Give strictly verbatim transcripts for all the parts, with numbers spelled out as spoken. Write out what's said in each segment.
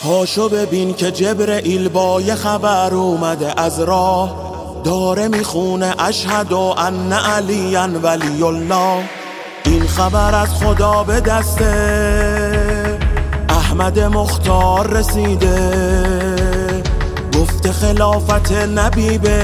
پاشو ببین که جبرئیل با یه خبر اومده از راه، داره میخونه اشهد ان علیا ولی الله. این خبر از خدا به دست احمد مختار رسیده، گفته خلافت نبی به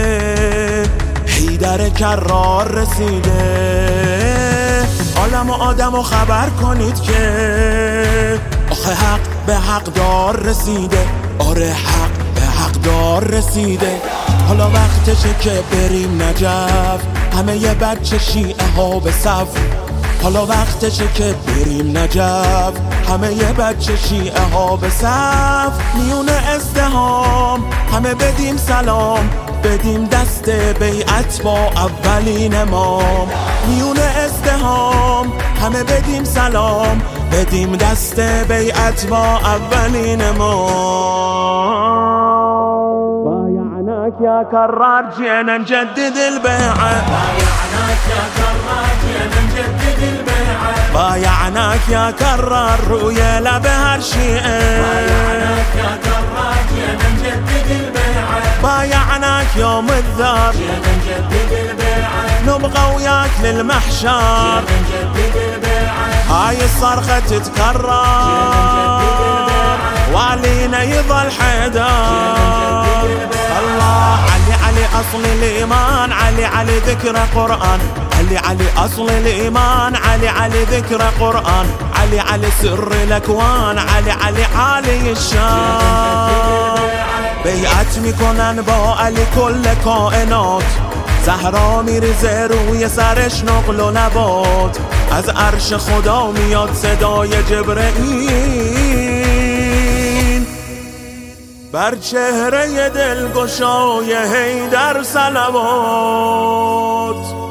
حیدر کرار رسیده. عالم و آدم و خبر کنید که آخه حق به حق دار رسیده. آره حق به حق دار رسیده. حالا وقتشه که بریم نجف، همه ی بچه شیعه ها به صف. حالا وقتشه که بریم نجف، همه ی بچه شیعه ها به صف. میون ازدهام همه بدیم سلام، بدیم دست بیعت با اولین امام. میون ازدهام همه بدیم سلام، بدیم دست بیعت با اولین امام. بایعناک یا کرار جینا نجدد البيعة، بایعناک یا کرار جینا نجدد البيعة، بایعناک یا کرار روی لب هر شیعه. بایعناک یا کرار جینا نجدد البيعة، بايعناك يوم الذار جينا نجدد البيعة، نبغى وياك للمحشر، جينا نجدد البيعة، هاي الصرخة تتكرر، وعلينا يظل حيدر. الله علي علي أصل الإيمان، علي علي ذكر قرآن، علي علي أصل الإيمان، علي علي ذكر قرآن، علي علي سر الأكوان، علي علي عالي الشان. بیعت میکنن با علی کل کائنات، زهرا میریزه روی سرش نقل و نبات. از عرش خدا میاد صدای جبرئیل، بر چهره دلگشای حیدر صلوات.